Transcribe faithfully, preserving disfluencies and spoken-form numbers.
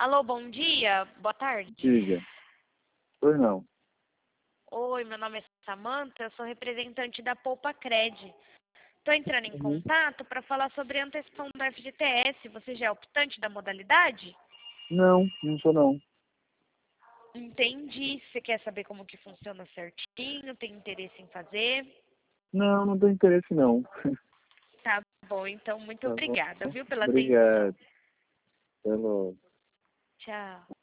Alô, bom dia, boa tarde. Diga. Pois não. Oi, meu nome é Samantha, eu sou representante da Poupa Cred. Estou entrando em Uhum. contato para falar sobre a antecipação do F G T S. Você já é optante da modalidade? Não, não sou não. Entendi. Você quer saber como que funciona certinho? Tem interesse em fazer? Não, não tenho interesse não. Tá bom, então muito Tá bom. obrigada, viu, pela atenção. Obrigado. Até logo. Tchau.